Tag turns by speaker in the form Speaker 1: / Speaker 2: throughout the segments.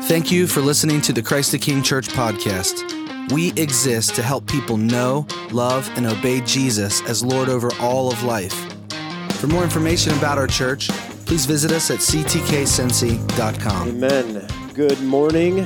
Speaker 1: Thank you for listening to the Christ the King Church podcast. We exist to help people know, love, and obey Jesus as Lord over all of life. For more information about our church, please visit us at ctkcincy.com.
Speaker 2: Amen. Good morning.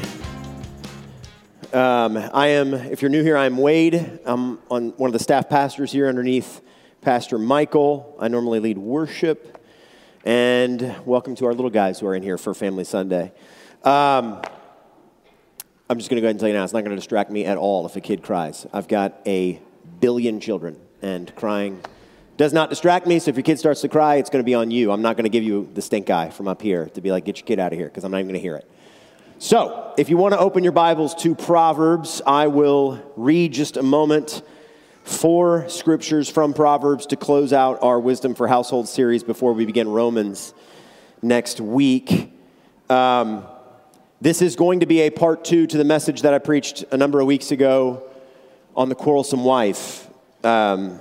Speaker 2: If you're new here, I'm Wade. I'm one of the staff pastors here underneath Pastor Michael. I normally lead worship. And welcome to our little guys who are in here for Family Sunday. I'm just going to go ahead and tell you now, it's not going to distract me at all if a kid cries. I've got a billion children, and crying does not distract me, so if your kid starts to cry, it's going to be on you. I'm not going to give you the stink eye from up here to be like, get your kid out of here, because I'm not even going to hear it. So, if you want to open your Bibles to Proverbs, I will read just a moment 4 scriptures from Proverbs to close out our Wisdom for Household series before we begin Romans next week. This is going to be a part 2 to the message that I preached a number of weeks ago on the quarrelsome wife. I've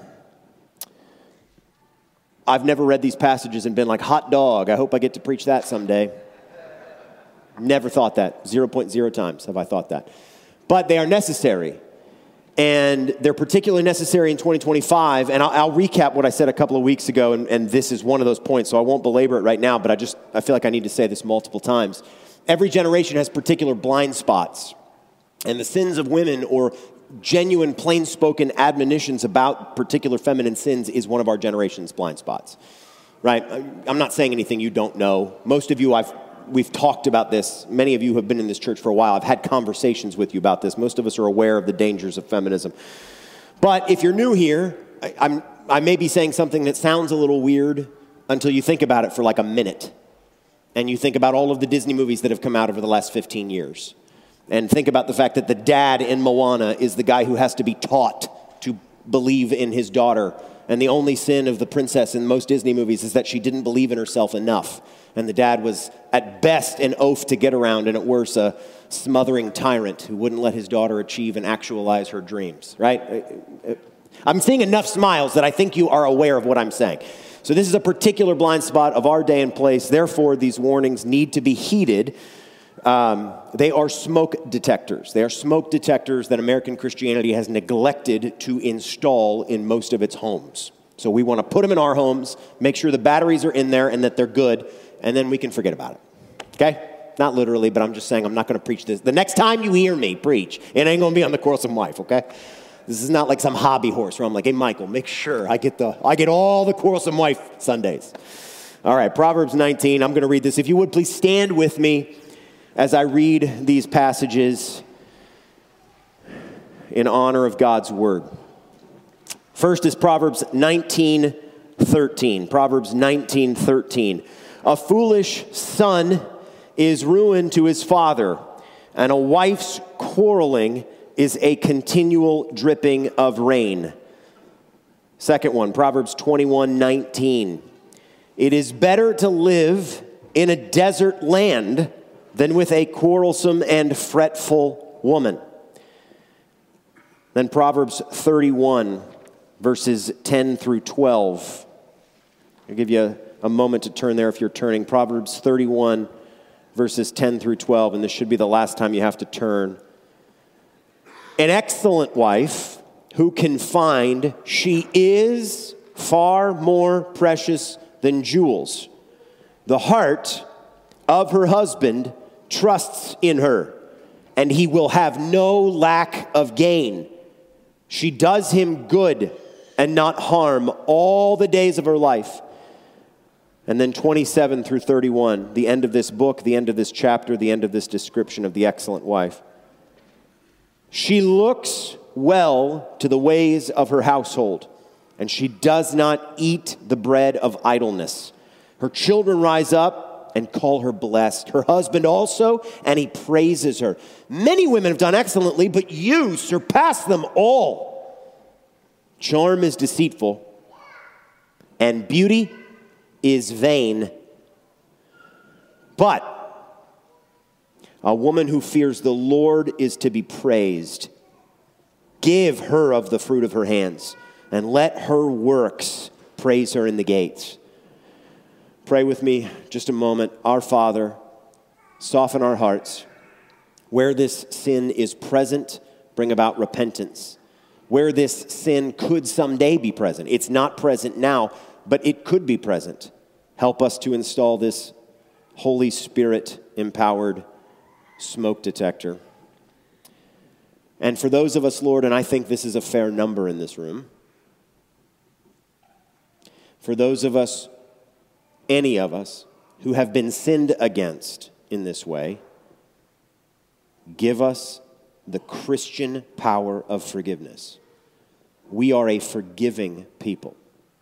Speaker 2: never read these passages and been like, hot dog, I hope I get to preach that someday. Never thought that. 0.0 times have I thought that. But they are necessary. And they're particularly necessary in 2025. And I'll recap what I said a couple of weeks ago, and this is one of those points, so I won't belabor it right now, but I feel like I need to say this multiple times. Every generation has particular blind spots. And the sins of women, or genuine, plain-spoken admonitions about particular feminine sins, is one of our generation's blind spots. Right? I'm not saying anything you don't know. Most of you, we've talked about this. Many of you have been in this church for a while. I've had conversations with you about this. Most of us are aware of the dangers of feminism. But if you're new here, I may be saying something that sounds a little weird until you think about it for like a minute. And you think about all of the Disney movies that have come out over the last 15 years. And think about the fact that the dad in Moana is the guy who has to be taught to believe in his daughter. And the only sin of the princess in most Disney movies is that she didn't believe in herself enough. And the dad was, at best, an oaf to get around, and at worst, a smothering tyrant who wouldn't let his daughter achieve and actualize her dreams, right? I'm seeing enough smiles that I think you are aware of what I'm saying. So this is a particular blind spot of our day and place. Therefore, these warnings need to be heeded. They are smoke detectors. They are smoke detectors that American Christianity has neglected to install in most of its homes. So we want to put them in our homes, make sure the batteries are in there and that they're good, and then we can forget about it. Okay? Not literally, but I'm just saying I'm not going to preach this. The next time you hear me preach, it ain't going to be on the quarrelsome wife, okay? This is not like some hobby horse where I'm like, hey, Michael, make sure I get all the quarrelsome wife Sundays. All right, Proverbs 19. I'm going to read this. If you would, please stand with me as I read these passages in honor of God's word. First is Proverbs 19:13. Proverbs 19:13. A foolish son is ruin to his father, and a wife's quarreling is a continual dripping of rain. Second one, Proverbs 21:19. It is better to live in a desert land than with a quarrelsome and fretful woman. Then Proverbs 31, verses 10 through 12. I'll give you a moment to turn there if you're turning. Proverbs 31, verses 10 through 12, and this should be the last time you have to turn. An excellent wife who can find, she is far more precious than jewels. The heart of her husband trusts in her, and he will have no lack of gain. She does him good and not harm all the days of her life. And then 27 through 31, the end of this book, the end of this chapter, the end of this description of the excellent wife. She looks well to the ways of her household, and she does not eat the bread of idleness. Her children rise up and call her blessed. Her husband also, and he praises her. Many women have done excellently, but you surpass them all. Charm is deceitful, and beauty is vain. But a woman who fears the Lord is to be praised. Give her of the fruit of her hands, and let her works praise her in the gates. Pray with me just a moment. Our Father, soften our hearts Where this sin is present, bring about repentance. Where this sin could someday be present, it's not present now, but it could be present. Help us to install this Holy Spirit-empowered smoke detector. And for those of us, Lord, and I think this is a fair number in this room, for those of us, any of us, who have been sinned against in this way, give us the Christian power of forgiveness. We are a forgiving people.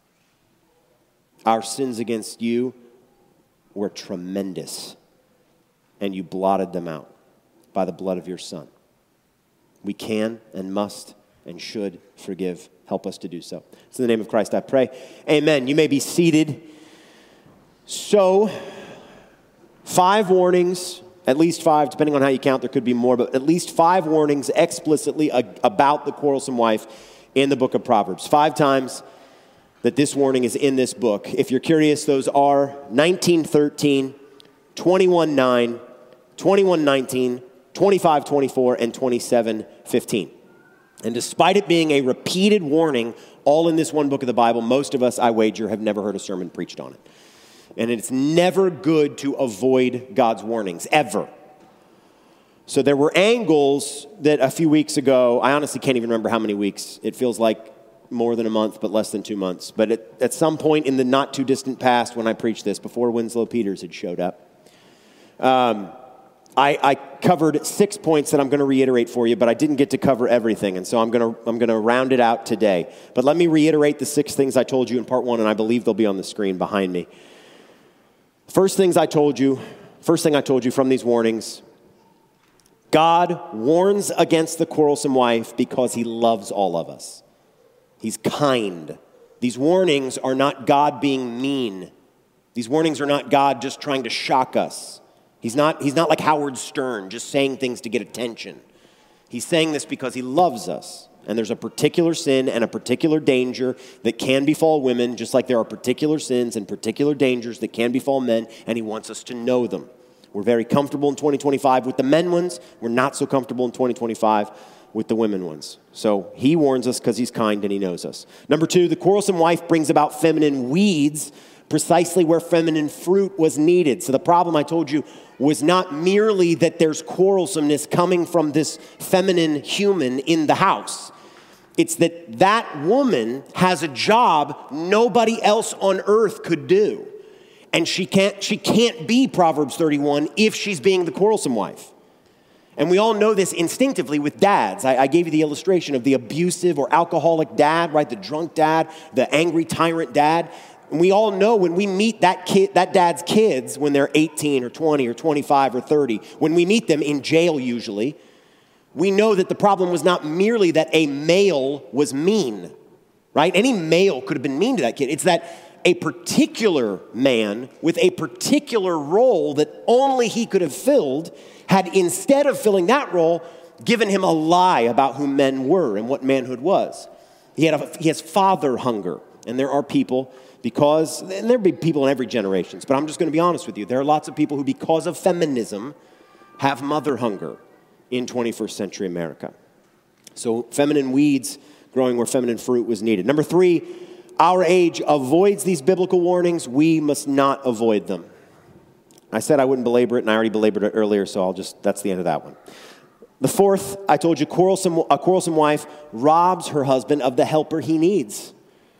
Speaker 2: Our sins against you were tremendous, and you blotted them out by the blood of your Son. We can and must and should forgive. Help us to do so. It's in the name of Christ I pray. Amen. You may be seated. So, 5 warnings, at least 5, depending on how you count, there could be more, but at least 5 warnings explicitly about the quarrelsome wife in the book of Proverbs. 5 times that this warning is in this book. If you're curious, those are 19:13, 21:9, 21:19, 25:24, and 27:15. And despite it being a repeated warning, all in this one book of the Bible, most of us, I wager, have never heard a sermon preached on it. And it's never good to avoid God's warnings, ever. So there were angles that a few weeks ago, I honestly can't even remember how many weeks. It feels like more than a month, but less than 2 months. But at some point in the not too distant past when I preached this, before Winslow Peters had showed up, I covered 6 points that I'm going to reiterate for you, but I didn't get to cover everything, and so I'm going to round it out today. But let me reiterate the 6 things I told you in part 1, and I believe they'll be on the screen behind me. First thing I told you from these warnings: God warns against the quarrelsome wife because he loves all of us. He's kind. These warnings are not God being mean. These warnings are not God just trying to shock us. He's not like Howard Stern, just saying things to get attention. He's saying this because he loves us. And there's a particular sin and a particular danger that can befall women, just like there are particular sins and particular dangers that can befall men, and he wants us to know them. We're very comfortable in 2025 with the men ones. We're not so comfortable in 2025 with the women ones. So he warns us because he's kind and he knows us. Number 2, the quarrelsome wife brings about feminine weeds precisely where feminine fruit was needed. So the problem, I told you, was not merely that there's quarrelsomeness coming from this feminine human in the house. It's that that woman has a job nobody else on earth could do. And she can't be Proverbs 31 if she's being the quarrelsome wife. And we all know this instinctively with dads. I gave you the illustration of the abusive or alcoholic dad, right? The drunk dad, the angry tyrant dad. And we all know when we meet that dad's kids when they're 18 or 20 or 25 or 30, when we meet them in jail usually, we know that the problem was not merely that a male was mean, right? Any male could have been mean to that kid. It's that a particular man with a particular role that only he could have filled had, instead of filling that role, given him a lie about who men were and what manhood was. He has father hunger. And there are people and there'll be people in every generation, but I'm just going to be honest with you. There are lots of people who, because of feminism, have mother hunger in 21st century America. So feminine weeds growing where feminine fruit was needed. Number 3, our age avoids these biblical warnings. We must not avoid them. I said I wouldn't belabor it, and I already belabored it earlier, so that's the end of that one. The 4th, I told you, a quarrelsome wife robs her husband of the helper he needs.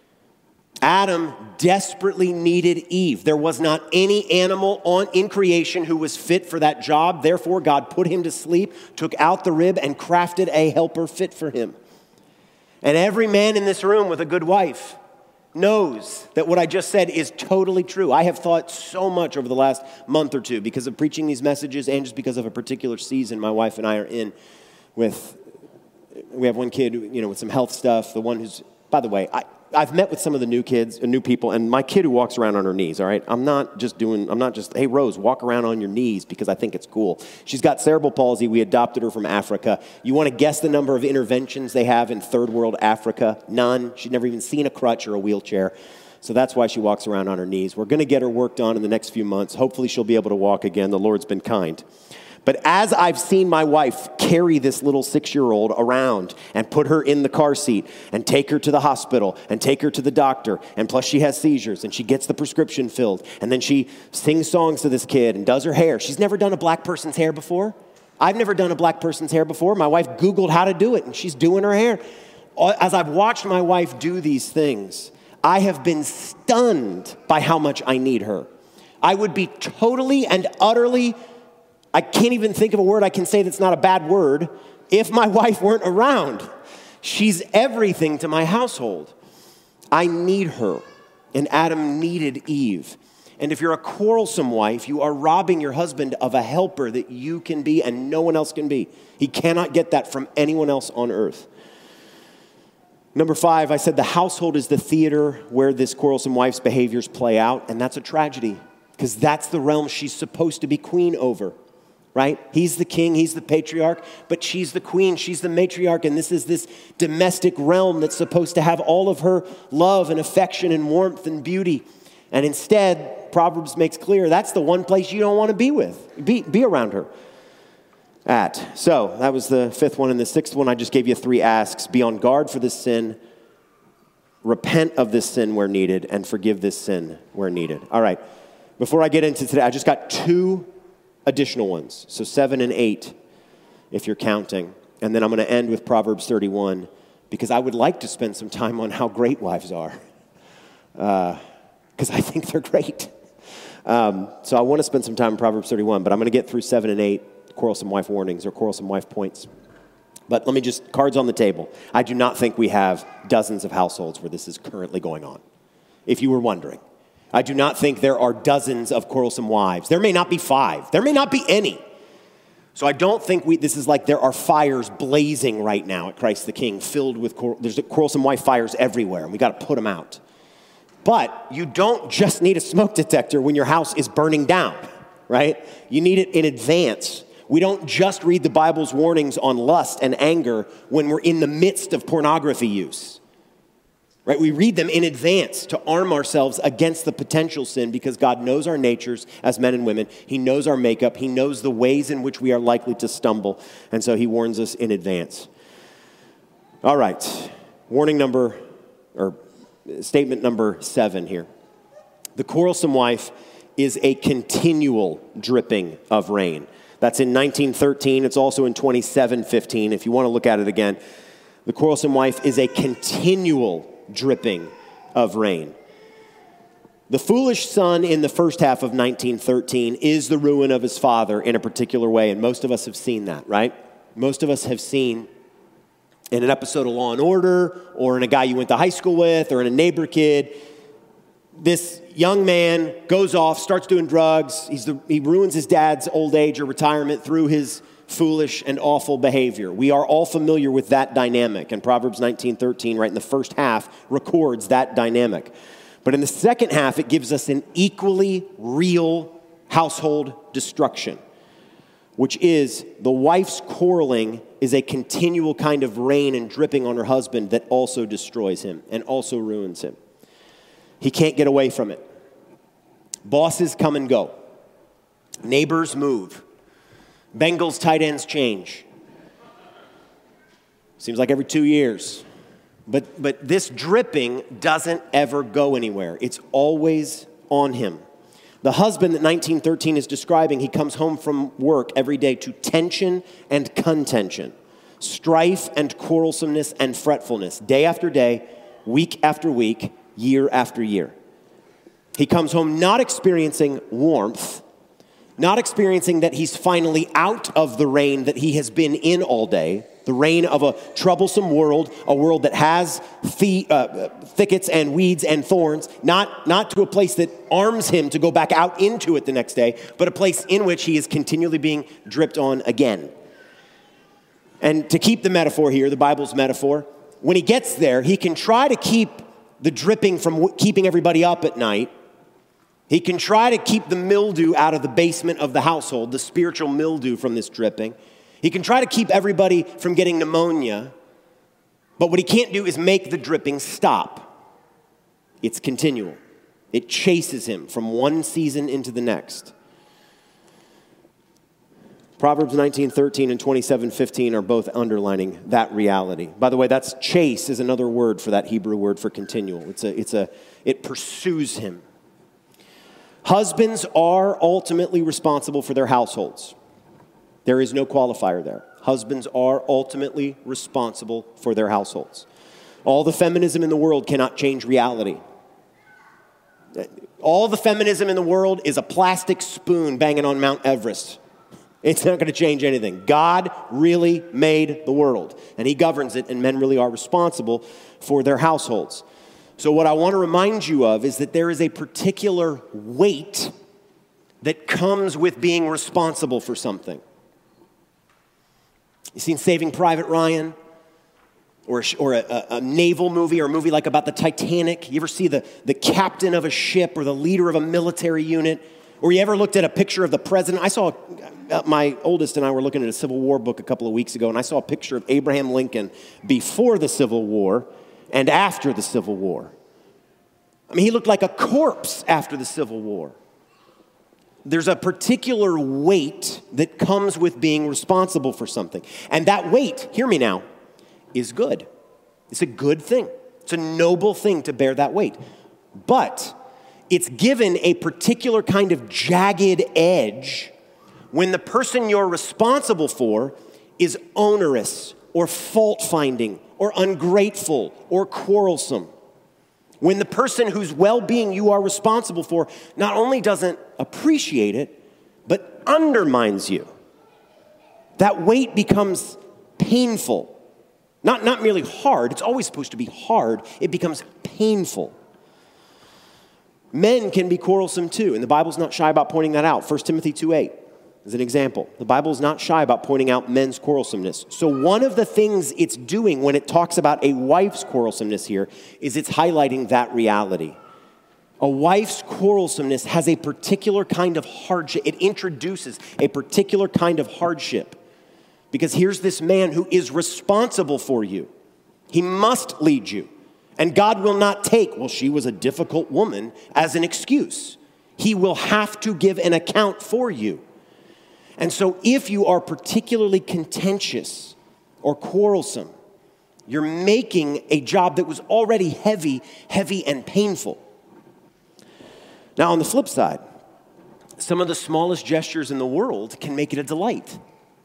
Speaker 2: Adam desperately needed Eve. There was not any animal in creation who was fit for that job. Therefore, God put him to sleep, took out the rib, and crafted a helper fit for him. And every man in this room with a good wife knows that what I just said is totally true. I have thought so much over the last month or two because of preaching these messages and just because of a particular season my wife and I are in with. We have one kid, with some health stuff. The one who's, by the way, I've met with some of the new people, and my kid who walks around on her knees, all right? I'm not just, hey, Rose, walk around on your knees because I think it's cool. She's got cerebral palsy. We adopted her from Africa. You want to guess the number of interventions they have in third world Africa? None. She'd never even seen a crutch or a wheelchair. So that's why she walks around on her knees. We're going to get her worked on in the next few months. Hopefully she'll be able to walk again. The Lord's been kind. But as I've seen my wife carry this little 6-year-old around and put her in the car seat and take her to the hospital and take her to the doctor, and plus she has seizures and she gets the prescription filled, and then she sings songs to this kid and does her hair. She's never done a black person's hair before. I've never done a black person's hair before. My wife Googled how to do it, and she's doing her hair. As I've watched my wife do these things, I have been stunned by how much I need her. I would be totally and utterly, I can't even think of a word I can say that's not a bad word, if my wife weren't around. She's everything to my household. I need her, and Adam needed Eve. And if you're a quarrelsome wife, you are robbing your husband of a helper that you can be and no one else can be. He cannot get that from anyone else on earth. Number 5, I said the household is the theater where this quarrelsome wife's behaviors play out, and that's a tragedy because that's the realm she's supposed to be queen over. Right? He's the king, he's the patriarch, but she's the queen, she's the matriarch, and this is this domestic realm that's supposed to have all of her love and affection and warmth and beauty. And instead, Proverbs makes clear that's the one place you don't want to be with, be around her at. So that was the 5th one. And the 6th one, I just gave you 3 asks. Be on guard for this sin, repent of this sin where needed, and forgive this sin where needed. All right, before I get into today, I just got 2 additional ones. So 7 and 8, if you're counting. And then I'm going to end with Proverbs 31, because I would like to spend some time on how great wives are. Because I think they're great. So I want to spend some time in Proverbs 31, but I'm going to get through 7 and 8, quarrelsome wife warnings or quarrelsome wife points. But let me just, cards on the table. I do not think we have dozens of households where this is currently going on, if you were wondering. I do not think there are dozens of quarrelsome wives. There may not be 5. There may not be any. So I don't think this is like there are fires blazing right now at Christ the King, filled with, there's quarrelsome wife fires everywhere, and we got to put them out. But you don't just need a smoke detector when your house is burning down, right? You need it in advance. We don't just read the Bible's warnings on lust and anger when we're in the midst of pornography use. Right? We read them in advance to arm ourselves against the potential sin because God knows our natures as men and women. He knows our makeup. He knows the ways in which we are likely to stumble. And so he warns us in advance. All right. Statement number 7 here. The quarrelsome wife is a continual dripping of rain. That's in 1913. It's also in 27:15. If you want to look at it again, the quarrelsome wife is a continual dripping of rain. The foolish son in the first half of 1913 is the ruin of his father in a particular way, and most of us have seen that, right? Most of us have seen in an episode of Law & Order, or in a guy you went to high school with, or in a neighbor kid, this young man goes off, starts doing drugs, he ruins his dad's old age or retirement through his foolish and awful behavior. We are all familiar with that dynamic, and Proverbs 19:13, right in the first half, records that dynamic. But in the second half, it gives us an equally real household destruction, which is the wife's quarreling is a continual kind of rain and dripping on her husband that also destroys him and also ruins him. He can't get away from it. Bosses come and go. Neighbors move. Bengals tight ends change. Seems like every 2 years. But this dripping doesn't ever go anywhere. It's always on him. The husband that 1913 is describing, he comes home from work every day to tension and contention, strife and quarrelsomeness and fretfulness, day after day, week after week, year after year. He comes home not experiencing warmth, not experiencing that he's finally out of the rain that he has been in all day, the rain of a troublesome world, a world that has thickets and weeds and thorns, not to a place that arms him to go back out into it the next day, but a place in which he is continually being dripped on again. And to keep the metaphor here, the Bible's metaphor, when he gets there, he can try to keep the dripping from keeping everybody up at night. He can try to keep the mildew out of the basement of the household, the spiritual mildew from this dripping. He can try to keep everybody from getting pneumonia, but what he can't do is make the dripping stop. It's continual. It chases him from one season into the next. Proverbs 19:13 and 27:15 are both underlining that reality. By the way, that's chase is another word for that Hebrew word for continual. It pursues him. Husbands are ultimately responsible for their households. There is no qualifier there. Husbands are ultimately responsible for their households. All the feminism in the world cannot change reality. All the feminism in the world is a plastic spoon banging on Mount Everest. It's not going to change anything. God really made the world, and he governs it, and men really are responsible for their households. So what I want to remind you of is that there is a particular weight that comes with being responsible for something. You seen Saving Private Ryan? Or a naval movie, or a movie like about the Titanic? You ever see the captain of a ship or the leader of a military unit? Or you ever looked at a picture of the president? I saw, my oldest and I were looking at a Civil War book a couple of weeks ago, and I saw a picture of Abraham Lincoln before the Civil War and after the Civil War. I mean, he looked like a corpse after the Civil War. There's a particular weight that comes with being responsible for something. And that weight, hear me now, is good. It's a good thing. It's a noble thing to bear that weight. But it's given a particular kind of jagged edge when the person you're responsible for is onerous or fault-finding or ungrateful or quarrelsome. When the person whose well-being you are responsible for not only doesn't appreciate it, but undermines you. That weight becomes painful. Not merely hard. It's always supposed to be hard. It becomes painful. Men can be quarrelsome too, and the Bible's not shy about pointing that out. 1 Timothy 2:8 is an example. The Bible's not shy about pointing out men's quarrelsomeness. So one of the things it's doing when it talks about a wife's quarrelsomeness here is it's highlighting that reality. A wife's quarrelsomeness has a particular kind of hardship. It introduces a particular kind of hardship. Because here's this man who is responsible for you. He must lead you. And God will not take, well, she was a difficult woman, as an excuse. He will have to give an account for you. And so if you are particularly contentious or quarrelsome, you're making a job that was already heavy and painful. Now, on the flip side, some of the smallest gestures in the world can make it a delight.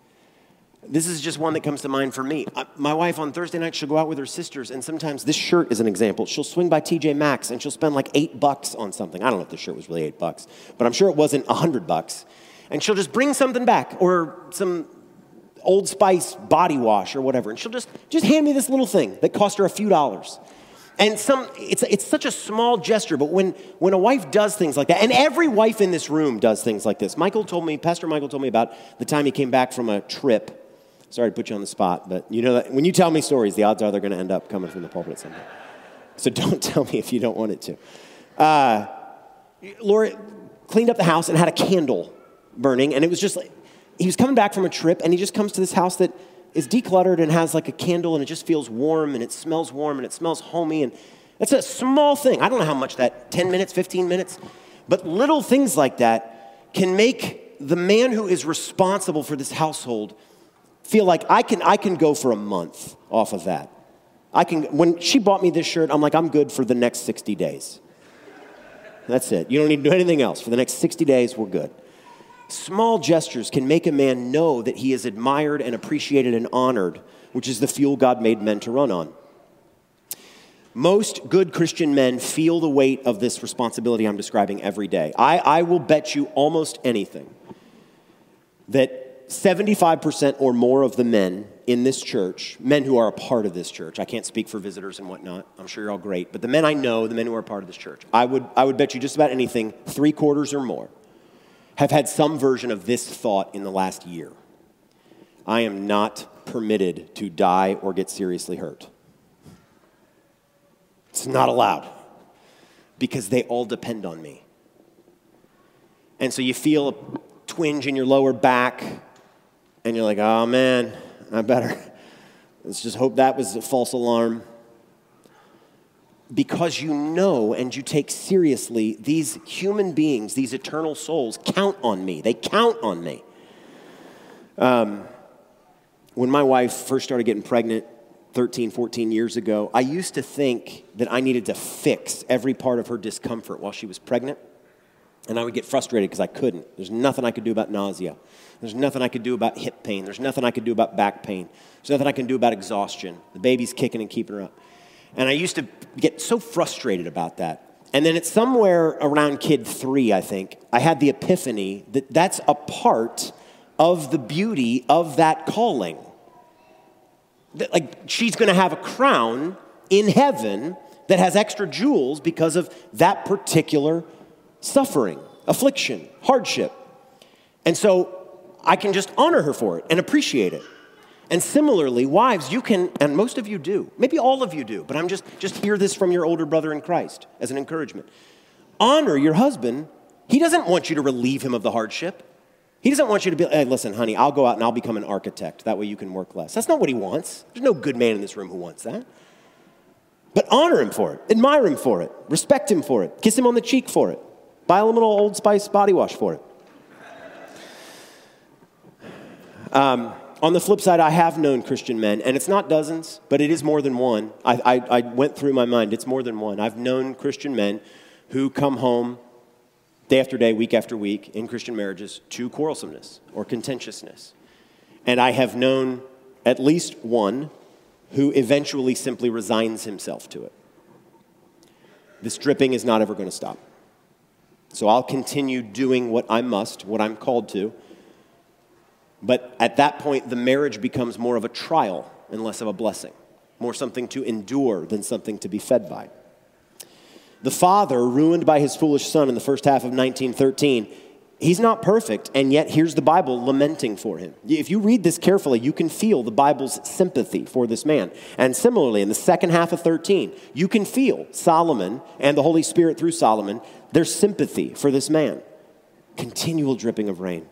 Speaker 2: This is just one that comes to mind for me. My wife on Thursday night, she'll go out with her sisters, and sometimes this shirt is an example. She'll swing by TJ Maxx, and she'll spend like $8 on something. I don't know if the shirt was really $8, but I'm sure it wasn't $100. And she'll just bring something back, or some Old Spice body wash or whatever, and she'll just hand me this little thing that cost her a few dollars. And it's such a small gesture, but when a wife does things like that, and every wife in this room does things like this. Pastor Michael told me about the time he came back from a trip. Sorry to put you on the spot, but you know that when you tell me stories, the odds are they're going to end up coming from the pulpit at some point. So don't tell me if you don't want it to. Laura cleaned up the house and had a candle burning, and it was just like, he was coming back from a trip, and he just comes to this house that is decluttered and has like a candle, and it just feels warm, and it smells warm, and it smells homey, and it's a small thing. I don't know how much that, 10 minutes, 15 minutes, but little things like that can make the man who is responsible for this household feel like I can go for a month off of that. When she bought me this shirt, I'm like, I'm good for the next 60 days. That's it. You don't need to do anything else. For the next 60 days, we're good. Small gestures can make a man know that he is admired and appreciated and honored, which is the fuel God made men to run on. Most good Christian men feel the weight of this responsibility I'm describing every day. I will bet you almost anything that 75% or more of the men in this church, men who are a part of this church, I can't speak for visitors and whatnot, I'm sure you're all great, but the men I know, the men who are a part of this church, I would bet you just about anything, 3/4 or more, have had some version of this thought in the last year. I am not permitted to die or get seriously hurt. It's not allowed because they all depend on me. And so you feel a twinge in your lower back, and you're like, oh man, let's just hope that was a false alarm. Because you know and you take seriously these human beings, these eternal souls count on me. They count on me. When my wife first started getting pregnant 13, 14 years ago, I used to think that I needed to fix every part of her discomfort while she was pregnant. And I would get frustrated because I couldn't. There's nothing I could do about nausea. There's nothing I could do about hip pain. There's nothing I could do about back pain. There's nothing I can do about exhaustion. The baby's kicking and keeping her up. And I used to get so frustrated about that. And then it's somewhere around kid 3, I think, I had the epiphany that that's a part of the beauty of that calling. That, like, she's going to have a crown in heaven that has extra jewels because of that particular suffering, affliction, hardship. And so I can just honor her for it and appreciate it. And similarly, wives, you can, and most of you do, maybe all of you do, but I'm just hear this from your older brother in Christ as an encouragement. Honor your husband. He doesn't want you to relieve him of the hardship. He doesn't want you to be, hey, listen, honey, I'll go out and I'll become an architect. That way you can work less. That's not what he wants. There's no good man in this room who wants that. But honor him for it. Admire him for it. Respect him for it. Kiss him on the cheek for it. Buy a little Old Spice body wash for it. On the flip side, I have known Christian men, and it's not dozens, but it is more than one. I went through my mind. It's more than one. I've known Christian men who come home day after day, week after week, in Christian marriages, to quarrelsomeness or contentiousness. And I have known at least one who eventually simply resigns himself to it. This dripping is not ever going to stop. So I'll continue doing what I must, what I'm called to. But at that point, the marriage becomes more of a trial and less of a blessing, more something to endure than something to be fed by. The father, ruined by his foolish son in the first half of 1913, he's not perfect, and yet here's the Bible lamenting for him. If you read this carefully, you can feel the Bible's sympathy for this man. And similarly, in the second half of 13, you can feel Solomon and the Holy Spirit through Solomon, their sympathy for this man. Continual dripping of rain.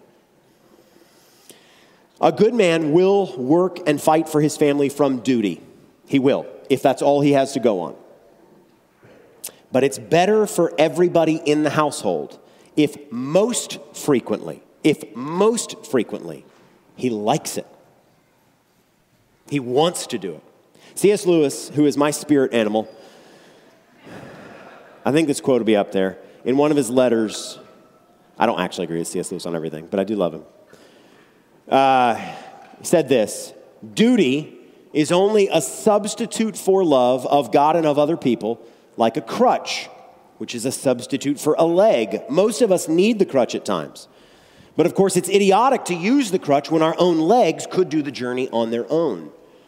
Speaker 2: A good man will work and fight for his family from duty. He will, if that's all he has to go on. But it's better for everybody in the household if most frequently, he likes it. He wants to do it. C.S. Lewis, who is my spirit animal, I think this quote will be up there. In one of his letters, I don't actually agree with C.S. Lewis on everything, but I do love him. He said this: duty is only a substitute for love of God and of other people, like a crutch, which is a substitute for a leg. Most of us need the crutch at times. But of course, it's idiotic to use the crutch when our own legs could do the journey on their own.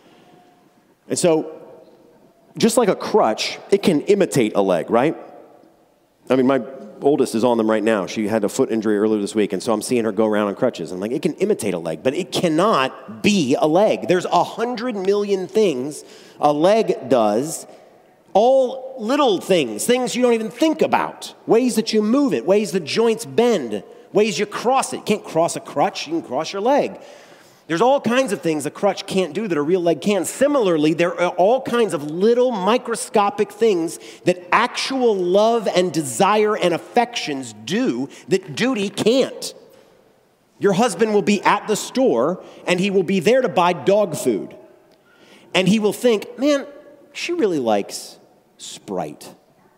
Speaker 2: And so, just like a crutch, it can imitate a leg, right? I mean, my oldest is on them right now. She had a foot injury earlier this week, and so I'm seeing her go around on crutches. I'm like, it can imitate a leg, but it cannot be a leg. There's 100 million things a leg does, all little things you don't even think about, ways that you move it, ways the joints bend, ways you cross it. You can't cross a crutch, you can cross your leg. There's all kinds of things a crutch can't do that a real leg can. Similarly, there are all kinds of little microscopic things that actual love and desire and affections do that duty can't. Your husband will be at the store and he will be there to buy dog food. And he will think, man, she really likes Sprite.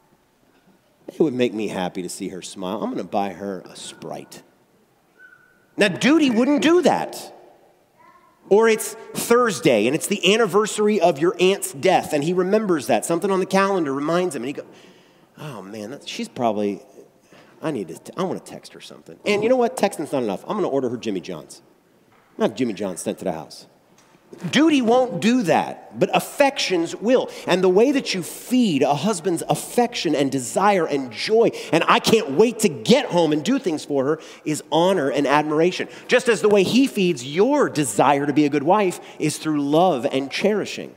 Speaker 2: It would make me happy to see her smile. I'm going to buy her a Sprite. Now, duty wouldn't do that. Or it's Thursday, and it's the anniversary of your aunt's death, and he remembers that. Something on the calendar reminds him, and he goes, oh, man, she's probably, I want to text her something. And you know what? Texting's not enough. I'm going to order her Jimmy John's. I'm going to have Jimmy John's sent to the house. Duty won't do that, but affections will. And the way that you feed a husband's affection and desire and joy, and I can't wait to get home and do things for her, is honor and admiration. Just as the way he feeds your desire to be a good wife is through love and cherishing.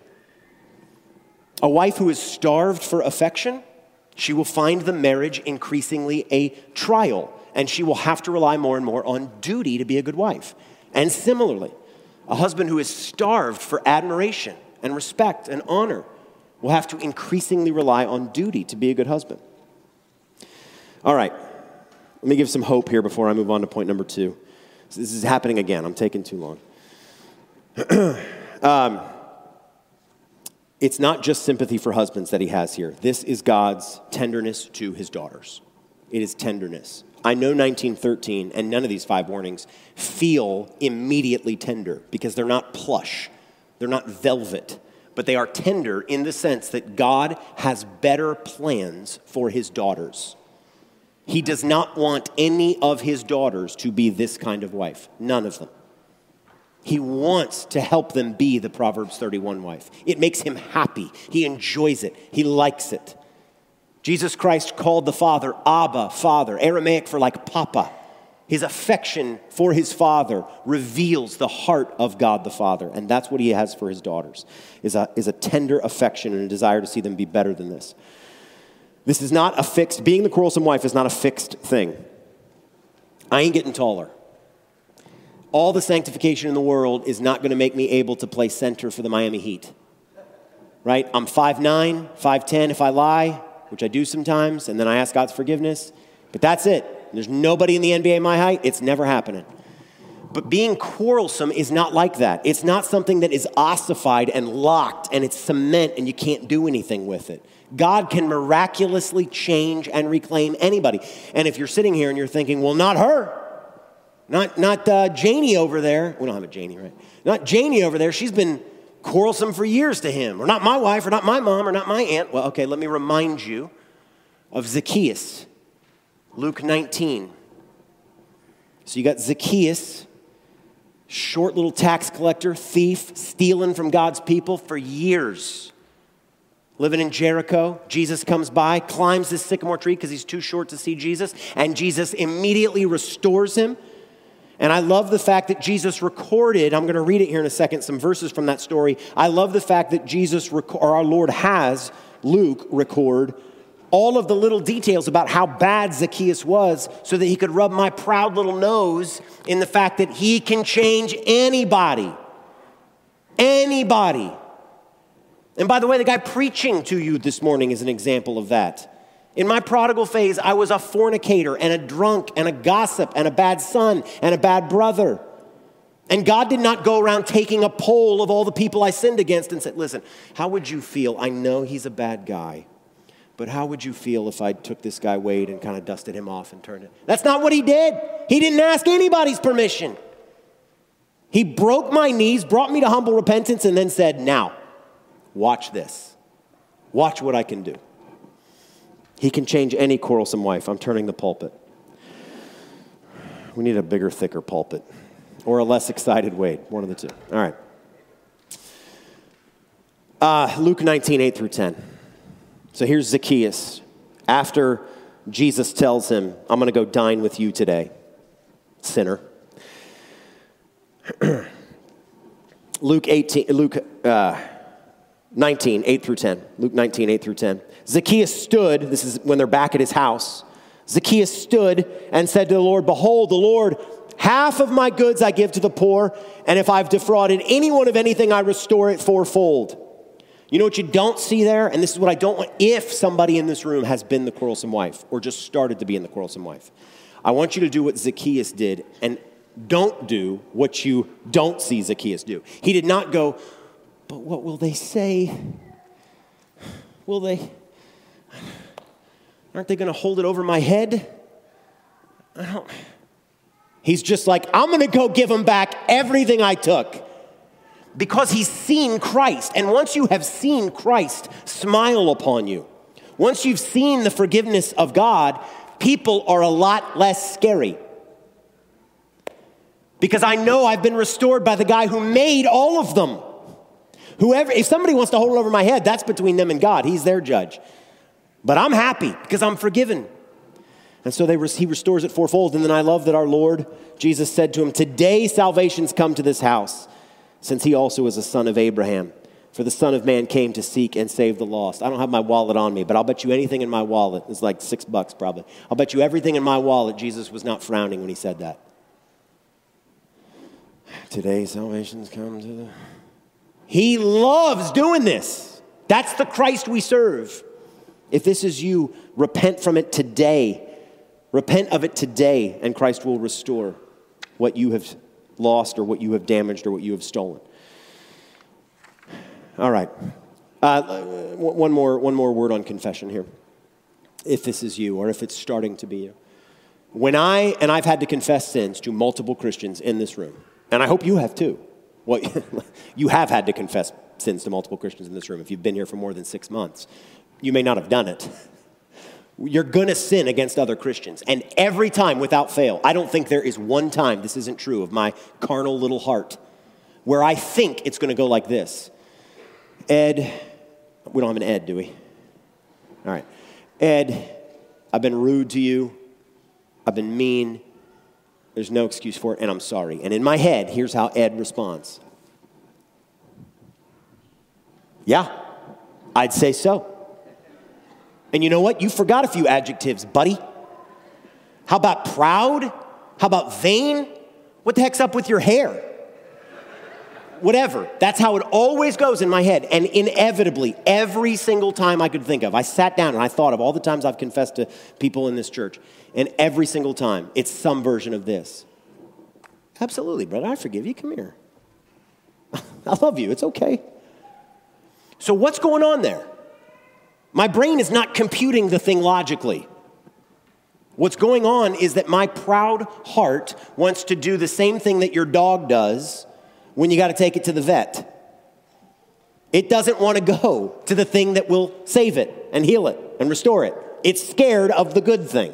Speaker 2: A wife who is starved for affection, she will find the marriage increasingly a trial, and she will have to rely more and more on duty to be a good wife. And similarly, a husband who is starved for admiration and respect and honor will have to increasingly rely on duty to be a good husband. All right, let me give some hope here before I move on to point number 2. This is happening again. I'm taking too long. It's not just sympathy for husbands that he has here. This is God's tenderness to his daughters. It is tenderness. I know 1913 and none of these 5 warnings feel immediately tender because they're not plush. They're not velvet. But they are tender in the sense that God has better plans for his daughters. He does not want any of his daughters to be this kind of wife. None of them. He wants to help them be the Proverbs 31 wife. It makes him happy. He enjoys it. He likes it. Jesus Christ called the Father Abba, Father, Aramaic for like Papa. His affection for his Father reveals the heart of God the Father, and that's what he has for his daughters, is a tender affection and a desire to see them be better than this. This is not a fixed, being the quarrelsome wife is not a fixed thing. I ain't getting taller. All the sanctification in the world is not going to make me able to play center for the Miami Heat. Right? I'm 5'9", 5'10" if I lie, which I do sometimes, and then I ask God's forgiveness. But that's it. There's nobody in the NBA my height. It's never happening. But being quarrelsome is not like that. It's not something that is ossified and locked, and it's cement, and you can't do anything with it. God can miraculously change and reclaim anybody. And if you're sitting here and you're thinking, well, not her. Not Janie over there. We don't have a Janie, right? Not Janie over there. She's been quarrelsome for years to him. Or not my wife, or not my mom, or not my aunt. Well, okay, let me remind you of Zacchaeus. Luke 19. So you got Zacchaeus, short little tax collector, thief, stealing from God's people for years. Living in Jericho, Jesus comes by, climbs this sycamore tree because he's too short to see Jesus, and Jesus immediately restores him. And I love the fact that Jesus recorded, I'm going to read it here in a second, some verses from that story. I love the fact that or our Lord has Luke record all of the little details about how bad Zacchaeus was so that he could rub my proud little nose in the fact that he can change anybody. Anybody. And by the way, the guy preaching to you this morning is an example of that. In my prodigal phase, I was a fornicator and a drunk and a gossip and a bad son and a bad brother. And God did not go around taking a poll of all the people I sinned against and said, listen, how would you feel? I know he's a bad guy, but how would you feel if I took this guy Wade and kind of dusted him off and turned it? That's not what he did. He didn't ask anybody's permission. He broke my knees, brought me to humble repentance, and then said, now, watch this. Watch what I can do. He can change any quarrelsome wife. I'm turning the pulpit. We need a bigger, thicker pulpit. Or a less excited Wade. One of the two. All right. Luke 19, 8 through 10. So here's Zacchaeus. After Jesus tells him, I'm going to go dine with you today, sinner. Luke 19, 8 through 10. Luke 19, 8 through 10. Zacchaeus stood, this is when they're back at his house. Zacchaeus stood and said to the Lord, behold, the Lord, half of my goods I give to the poor, and if I've defrauded anyone of anything, I restore it fourfold. You know what you don't see there? And this is what I don't want, if somebody in this room has been the quarrelsome wife or just started to be in the quarrelsome wife. I want you to do what Zacchaeus did and don't do what you don't see Zacchaeus do. He did not go, but what will they say? Aren't they going to hold it over my head? He's just like, I'm going to go give them back everything I took. Because he's seen Christ. And once you have seen Christ smile upon you, once you've seen the forgiveness of God, people are a lot less scary. Because I know I've been restored by the guy who made all of them. If somebody wants to hold it over my head, that's between them and God. He's their judge. But I'm happy because I'm forgiven. And so he restores it fourfold. And then I love that our Lord Jesus said to him, today salvation's come to this house, since he also is a son of Abraham. For the Son of Man came to seek and save the lost. I don't have my wallet on me, but I'll bet you anything in my wallet. It's like $6 probably. I'll bet you everything in my wallet, Jesus was not frowning when he said that. Today salvation's come to the... He loves doing this. That's the Christ we serve. If this is you, repent from it today. Repent of it today, and Christ will restore. what you have lost or what you have damaged or what you have stolen. All right. One more word on confession here. If this is you or if it's starting to be you. I've had to confess sins to multiple Christians in this room, and I hope you have too. Well, you have had to confess sins to multiple Christians in this room. If you've been here for more than 6 months, you may not have done it. You're going to sin against other Christians. And every time, without fail, I don't think there is one time, this isn't true, of my carnal little heart, where I think it's going to go like this. Ed, we don't have an Ed, do we? All right. Ed, I've been rude to you. I've been mean. There's no excuse for it, and I'm sorry. And in my head, here's how Ed responds. Yeah, I'd say so. And you know what? You forgot a few adjectives, buddy. How about proud? How about vain? What the heck's up with your hair? Whatever. That's how it always goes in my head. And inevitably, every single time I could think of, I sat down and I thought of all the times I've confessed to people in this church. And every single time, it's some version of this. Absolutely, brother. I forgive you. Come here. I love you. It's okay. So what's going on there? My brain is not computing the thing logically. What's going on is that my proud heart wants to do the same thing that your dog does when you got to take it to the vet. It doesn't want to go to the thing that will save it and heal it and restore it. It's scared of the good thing.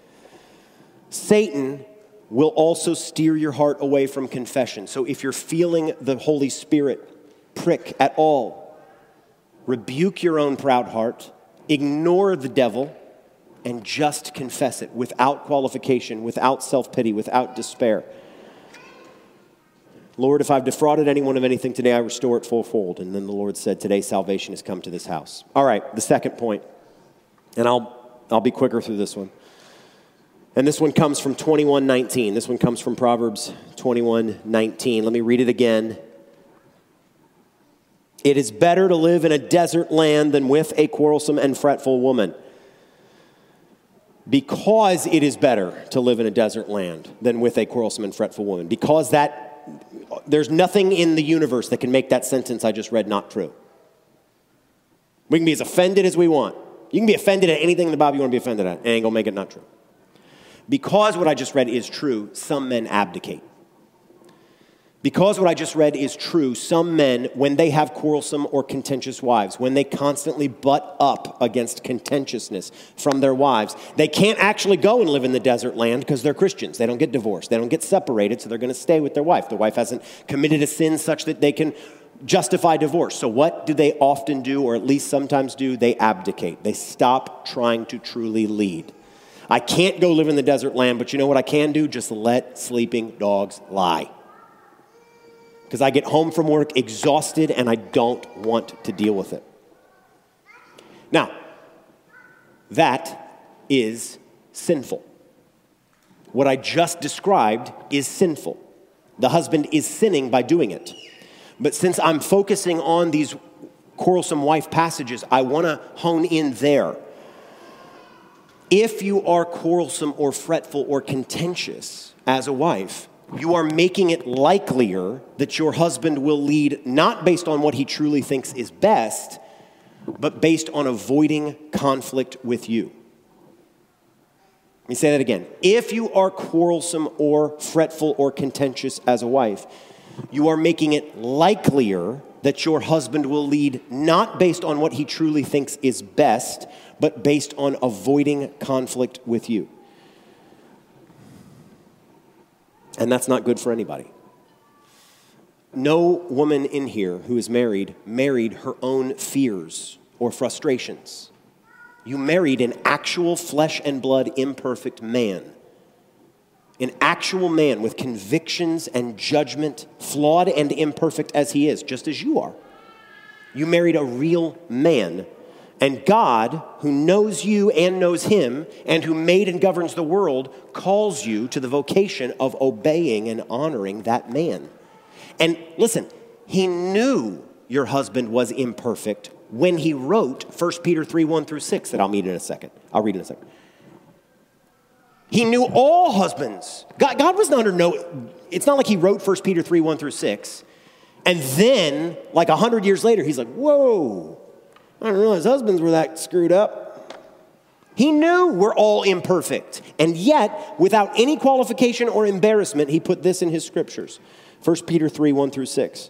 Speaker 2: Satan will also steer your heart away from confession. So if you're feeling the Holy Spirit prick at all, rebuke your own proud heart, ignore the devil, and just confess it without qualification, without self-pity, without despair. Lord, if I've defrauded anyone of anything today, I restore it fullfold. And then the Lord said, today salvation has come to this house. All right, the second point, and I'll be quicker through this one. And this one comes from 21:19. This one comes from Proverbs 21:19. Let me read it again. It is better to live in a desert land than with a quarrelsome and fretful woman. Because it is better to live in a desert land than with a quarrelsome and fretful woman. Because there's nothing in the universe that can make that sentence I just read not true. We can be as offended as we want. You can be offended at anything in the Bible you want to be offended at. It ain't going to make it not true. Because what I just read is true, some men abdicate. Because what I just read is true, some men, when they have quarrelsome or contentious wives, when they constantly butt up against contentiousness from their wives, they can't actually go and live in the desert land because they're Christians. They don't get divorced. They don't get separated, so they're going to stay with their wife. The wife hasn't committed a sin such that they can justify divorce. So what do they often do, or at least sometimes do? They abdicate. They stop trying to truly lead. I can't go live in the desert land, but you know what I can do? Just let sleeping dogs lie. Because I get home from work exhausted and I don't want to deal with it. Now, that is sinful. What I just described is sinful. The husband is sinning by doing it. But since I'm focusing on these quarrelsome wife passages, I want to hone in there. If you are quarrelsome or fretful or contentious as a wife, you are making it likelier that your husband will lead not based on what he truly thinks is best, but based on avoiding conflict with you. Let me say that again. If you are quarrelsome or fretful or contentious as a wife, you are making it likelier that your husband will lead not based on what he truly thinks is best, but based on avoiding conflict with you. And that's not good for anybody. No woman in here who is married her own fears or frustrations. You married an actual flesh and blood imperfect man. An actual man with convictions and judgment, flawed and imperfect as he is, just as you are. You married a real man. And God, who knows you and knows him, and who made and governs the world, calls you to the vocation of obeying and honoring that man. And listen, he knew your husband was imperfect when he wrote 1 Peter 3:1-6 that I'll read in a second. He knew all husbands. God was under it's not like he wrote 1 Peter 3, 1 through 6. And then, like 100 years later, he's like, whoa, I didn't realize husbands were that screwed up. He knew we're all imperfect. And yet, without any qualification or embarrassment, he put this in his scriptures. 1 Peter 3, 1 through 6.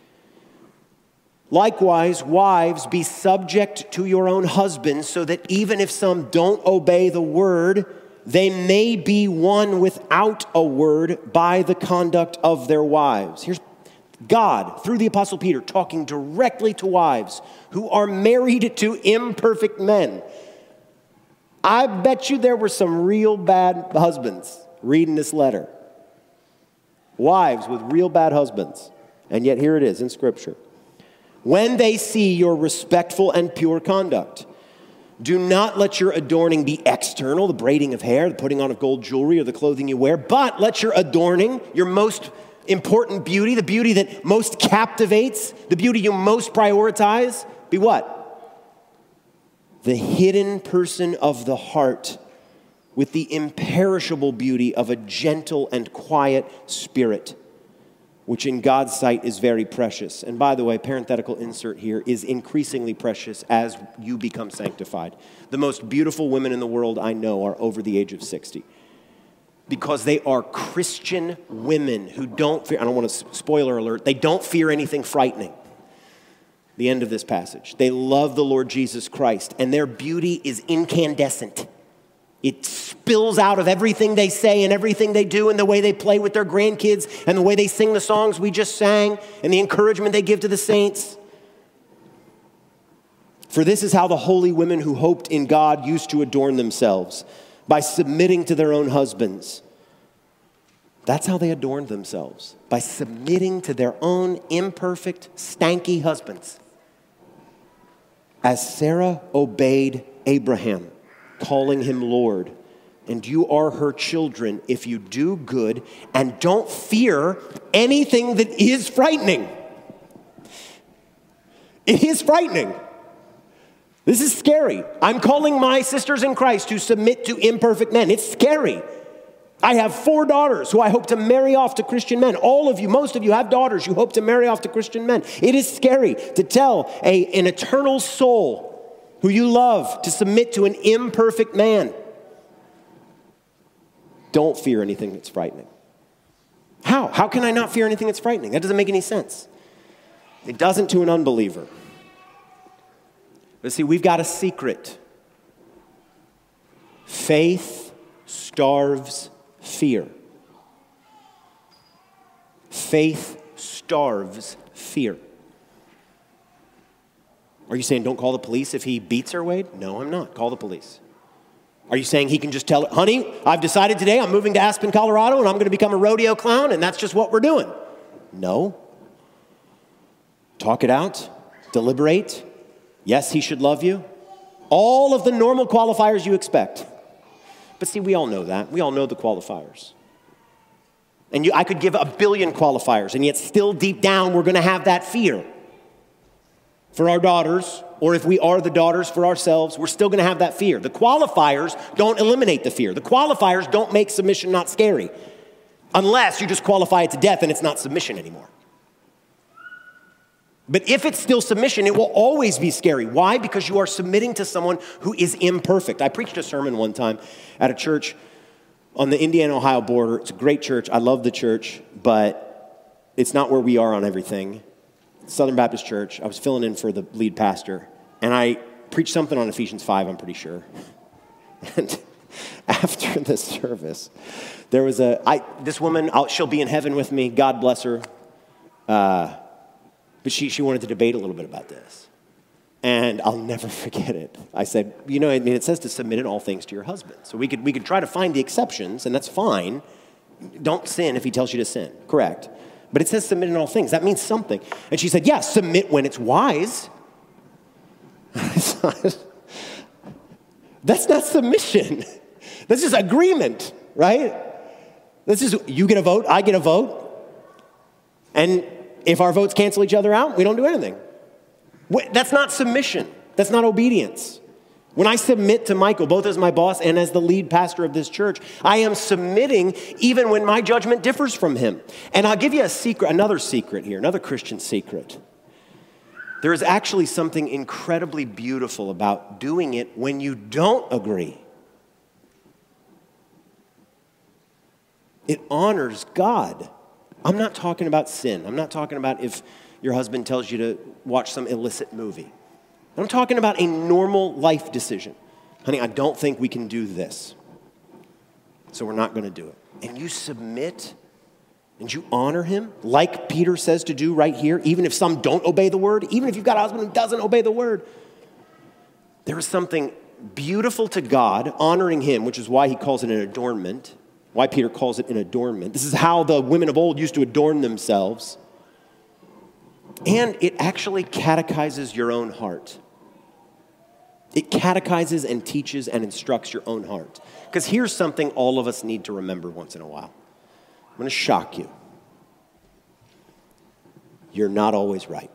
Speaker 2: Likewise, wives, be subject to your own husbands, so that even if some don't obey the word, they may be won without a word by the conduct of their wives. Here's God, through the Apostle Peter, talking directly to wives who are married to imperfect men. I bet you there were some real bad husbands reading this letter. Wives with real bad husbands. And yet here it is in Scripture. When they see your respectful and pure conduct, do not let your adorning be external, the braiding of hair, the putting on of gold jewelry, or the clothing you wear, but let your adorning, your most important beauty, the beauty that most captivates, the beauty you most prioritize, be what? The hidden person of the heart with the imperishable beauty of a gentle and quiet spirit, which in God's sight is very precious. And by the way, parenthetical insert here, is increasingly precious as you become sanctified. The most beautiful women in the world I know are over the age of 60. Because they are Christian women who don't fear, I don't want to, spoiler alert, they don't fear anything frightening. The end of this passage. They love the Lord Jesus Christ, and their beauty is incandescent. It spills out of everything they say and everything they do, and the way they play with their grandkids, and the way they sing the songs we just sang, and the encouragement they give to the saints. For this is how the holy women who hoped in God used to adorn themselves, by submitting to their own husbands. That's how they adorned themselves, by submitting to their own imperfect, stanky husbands. As Sarah obeyed Abraham, calling him Lord, and you are her children if you do good and don't fear anything that is frightening. It is frightening. This is scary. I'm calling my sisters in Christ to submit to imperfect men. It's scary. I have 4 daughters who I hope to marry off to Christian men. All of you, most of you have daughters you hope to marry off to Christian men. It is scary to tell an eternal soul who you love to submit to an imperfect man. Don't fear anything that's frightening. How? How can I not fear anything that's frightening? That doesn't make any sense. It doesn't to an unbeliever. But see, we've got a secret. Faith starves fear. Faith starves fear. Are you saying don't call the police if he beats her, Wade? No, I'm not. Call the police. Are you saying he can just tell her, honey, I've decided today I'm moving to Aspen, Colorado, and I'm going to become a rodeo clown, and that's just what we're doing? No. Talk it out. Deliberate. Yes, he should love you. All of the normal qualifiers you expect. But see, we all know that. We all know the qualifiers. And I could give a billion qualifiers, and yet still deep down we're going to have that fear. For our daughters, or if we are the daughters for ourselves, we're still going to have that fear. The qualifiers don't eliminate the fear. The qualifiers don't make submission not scary. Unless you just qualify it to death and it's not submission anymore. But if it's still submission, it will always be scary. Why? Because you are submitting to someone who is imperfect. I preached a sermon one time at a church on the Indiana-Ohio border. It's a great church. I love the church, but it's not where we are on everything. Southern Baptist Church. I was filling in for the lead pastor, and I preached something on Ephesians 5, I'm pretty sure. And after the service, there was this woman, she'll be in heaven with me. God bless her. But she wanted to debate a little bit about this. And I'll never forget it. I said, it says to submit in all things to your husband. So we could try to find the exceptions, and that's fine. Don't sin if he tells you to sin. Correct. But it says submit in all things. That means something. And she said, yeah, submit when it's wise. That's not submission. That's just agreement, right? This is, you get a vote, I get a vote. And if our votes cancel each other out, we don't do anything. That's not submission. That's not obedience. When I submit to Michael, both as my boss and as the lead pastor of this church, I am submitting even when my judgment differs from him. And I'll give you another secret here, another Christian secret. There is actually something incredibly beautiful about doing it when you don't agree. It honors God. I'm not talking about sin. I'm not talking about if your husband tells you to watch some illicit movie. I'm talking about a normal life decision. Honey, I don't think we can do this, so we're not going to do it. And you submit and you honor him, like Peter says to do right here, even if some don't obey the word, even if you've got a husband who doesn't obey the word. There is something beautiful to God honoring him, which is why he calls it an adornment, why Peter calls it an adornment. This is how the women of old used to adorn themselves. And it actually catechizes your own heart. It catechizes and teaches and instructs your own heart. Because here's something all of us need to remember once in a while. I'm going to shock you. You're not always right.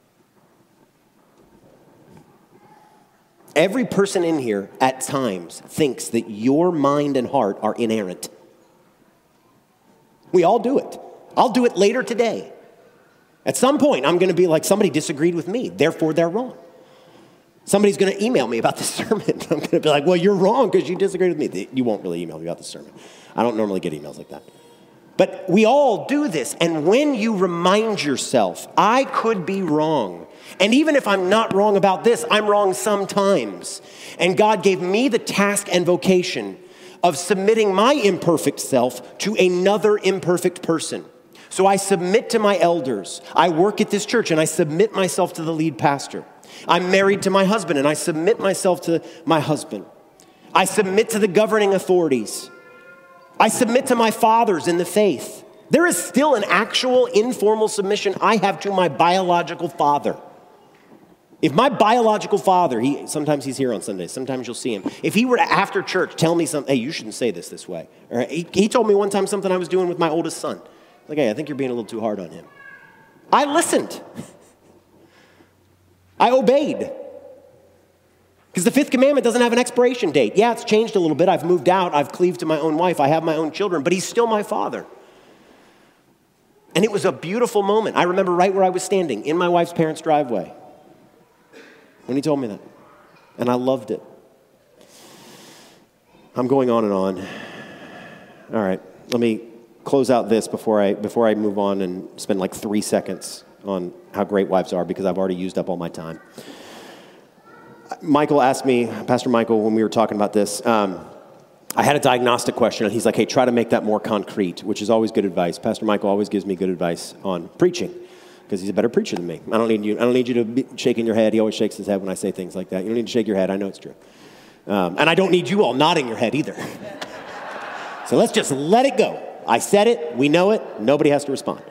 Speaker 2: Every person in here at times thinks that your mind and heart are inerrant. We all do it. I'll do it later today. At some point, I'm going to be like, somebody disagreed with me, therefore they're wrong. Somebody's going to email me about the sermon. I'm going to be like, well, you're wrong because you disagreed with me. You won't really email me about the sermon. I don't normally get emails like that. But we all do this. And when you remind yourself, I could be wrong. And even if I'm not wrong about this, I'm wrong sometimes. And God gave me the task and vocation of submitting my imperfect self to another imperfect person. So I submit to my elders. I work at this church and I submit myself to the lead pastor. I'm married to my husband and I submit myself to my husband. I submit to the governing authorities. I submit to my fathers in the faith. There is still an actual informal submission I have to my biological father. If my biological father, sometimes he's here on Sundays, sometimes you'll see him. If he were to, after church, tell me something, hey, you shouldn't say this way. Or he told me one time something I was doing with my oldest son. Like, hey, I think you're being a little too hard on him. I listened. I obeyed. Because the fifth commandment doesn't have an expiration date. Yeah, it's changed a little bit. I've moved out. I've cleaved to my own wife. I have my own children, but he's still my father. And it was a beautiful moment. I remember right where I was standing in my wife's parents' driveway when he told me that. And I loved it. I'm going on and on. All right, let me close out this before I move on and spend like 3 seconds on how great wives are, because I've already used up all my time. Michael asked me, Pastor Michael, when we were talking about this, I had a diagnostic question, and he's like, hey, try to make that more concrete, which is always good advice. Pastor Michael always gives me good advice on preaching, because he's a better preacher than me. I don't need you to be shaking your head. He always shakes his head when I say things like that. You don't need to shake your head. I know it's true. And I don't need you all nodding your head either. So let's just let it go. I said it. We know it. Nobody has to respond.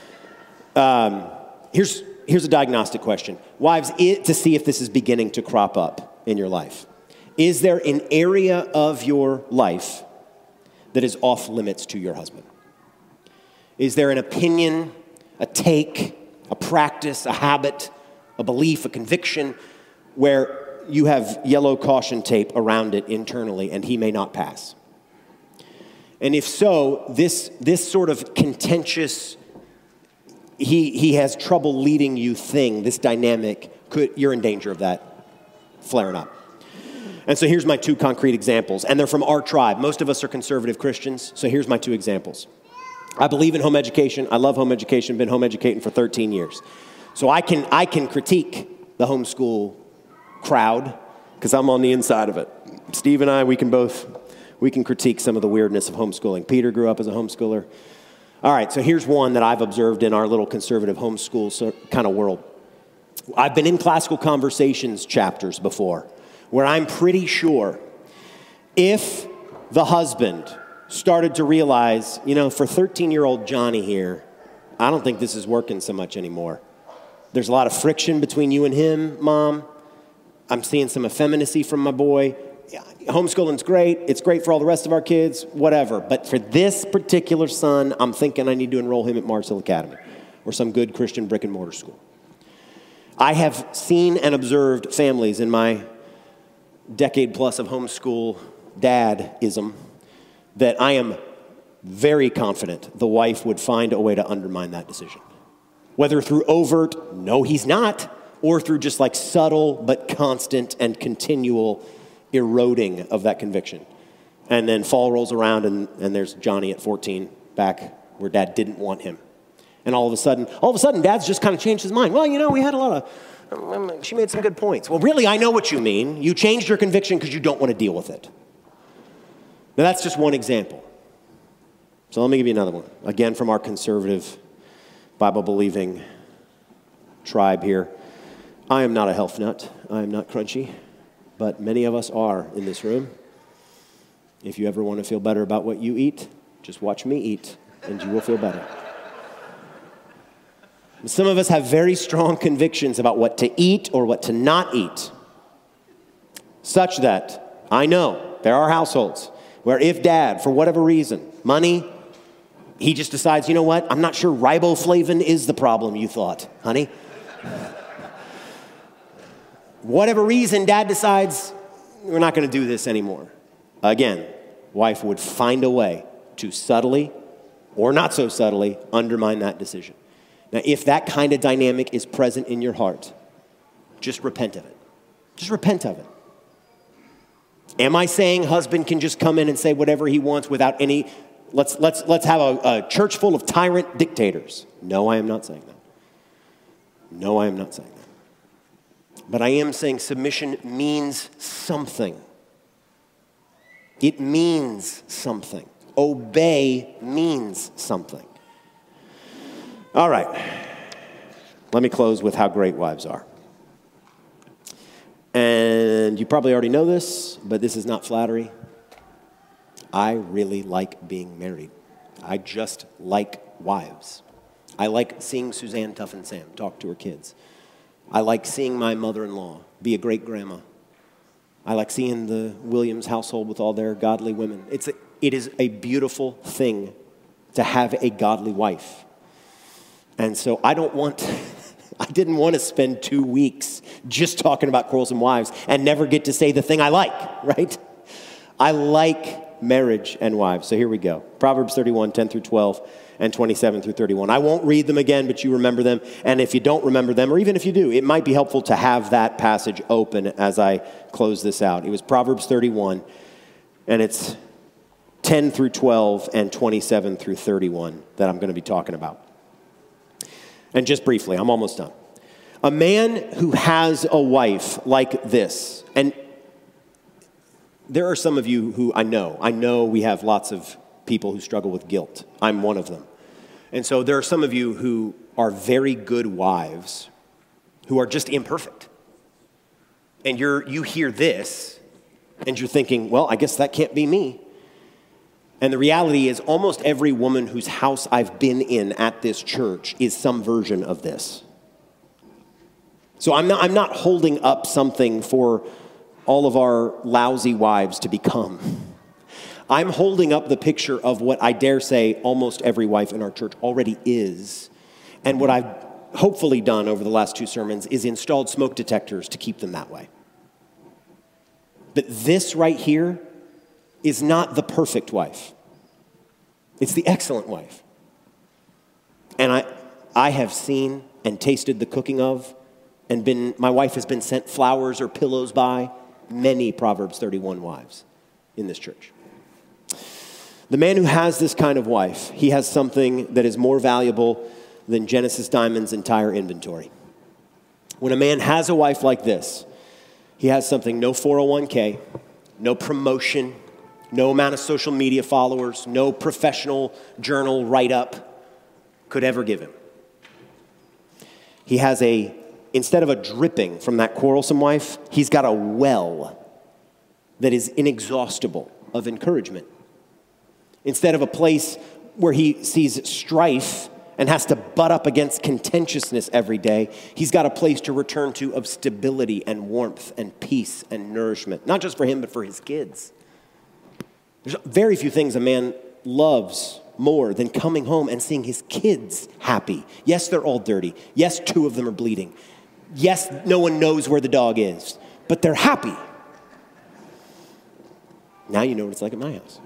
Speaker 2: Here's a diagnostic question. Wives, to see if this is beginning to crop up in your life. Is there an area of your life that is off limits to your husband? Is there an opinion, a take, a practice, a habit, a belief, a conviction where you have yellow caution tape around it internally and he may not pass? And if so, this sort of contentious, he has trouble leading you thing, this dynamic, you're in danger of that flaring up. And so here's my 2 concrete examples, and they're from our tribe. Most of us are conservative Christians, so here's my 2 examples. I believe in home education. I love home education. Been home educating for 13 years. So I can critique the homeschool crowd because I'm on the inside of it. Steve and I, we can critique some of the weirdness of homeschooling. Peter grew up as a homeschooler. All right, so here's one that I've observed in our little conservative homeschool kind of world. I've been in classical conversations chapters before where I'm pretty sure if the husband started to realize, for 13-year-old Johnny here, I don't think this is working so much anymore. There's a lot of friction between you and him, Mom. I'm seeing some effeminacy from my boy. Homeschooling's great. It's great for all the rest of our kids, whatever. But for this particular son, I'm thinking I need to enroll him at Mars Hill Academy or some good Christian brick and mortar school. I have seen and observed families in my decade plus of homeschool dad-ism that I am very confident the wife would find a way to undermine that decision. Whether through overt, no, he's not, or through just like subtle but constant and continual eroding of that conviction. And then fall rolls around and there's Johnny at 14 back where dad didn't want him. And all of a sudden, dad's just kind of changed his mind. Well, we had a lot of, she made some good points. Well, really, I know what you mean. You changed your conviction because you don't want to deal with it. Now, that's just one example. So let me give you another one. Again, from our conservative, Bible-believing tribe here. I am not a health nut. I am not crunchy. But many of us are in this room. If you ever want to feel better about what you eat, just watch me eat, and you will feel better. Some of us have very strong convictions about what to eat or what to not eat, such that I know there are households where if dad, for whatever reason, money, he just decides, you know what, I'm not sure riboflavin is the problem you thought, honey. Whatever reason, dad decides, we're not going to do this anymore. Again, wife would find a way to subtly, or not so subtly, undermine that decision. Now, if that kind of dynamic is present in your heart, just repent of it. Just repent of it. Am I saying husband can just come in and say whatever he wants without any, let's have a church full of tyrant dictators? No, I am not saying that. No, I am not saying that. But I am saying submission means something. It means something. Obey means something. All right. Let me close with how great wives are. And you probably already know this, but this is not flattery. I really like being married. I just like wives. I like seeing Suzanne Tuff and Sam talk to her kids. I like seeing my mother-in-law be a great grandma. I like seeing the Williams household with all their godly women. It is a beautiful thing to have a godly wife. And so I didn't want to spend 2 weeks just talking about quarrelsome wives and never get to say the thing I like, right? I like marriage and wives. So here we go. Proverbs 31, 10 through 12, and 27 through 31. I won't read them again, but you remember them. And if you don't remember them, or even if you do, it might be helpful to have that passage open as I close this out. It was Proverbs 31, and it's 10 through 12 and 27 through 31 that I'm going to be talking about. And just briefly, I'm almost done. A man who has a wife like this, and there are some of you who I know we have lots of people who struggle with guilt. I'm one of them. And so there are some of you who are very good wives who are just imperfect. And you hear this, and you're thinking, well, I guess that can't be me. And the reality is almost every woman whose house I've been in at this church is some version of this. So I'm not holding up something for all of our lousy wives to become. I'm holding up the picture of what I dare say almost every wife in our church already is. And what I've hopefully done over the last 2 sermons is installed smoke detectors to keep them that way. But this right here is not the perfect wife. It's the excellent wife. And I have seen and tasted the cooking of, and my wife has been sent flowers or pillows by many Proverbs 31 wives in this church. The man who has this kind of wife, he has something that is more valuable than Genesis Diamond's entire inventory. When a man has a wife like this, he has something no 401k, no promotion, no amount of social media followers, no professional journal write-up could ever give him. He has instead of a dripping from that quarrelsome wife, he's got a well that is inexhaustible of encouragement. Instead of a place where he sees strife and has to butt up against contentiousness every day, he's got a place to return to of stability and warmth and peace and nourishment, not just for him, but for his kids. There's very few things a man loves more than coming home and seeing his kids happy. Yes, they're all dirty. Yes, 2 of them are bleeding. Yes, no one knows where the dog is, but they're happy. Now you know what it's like at my house.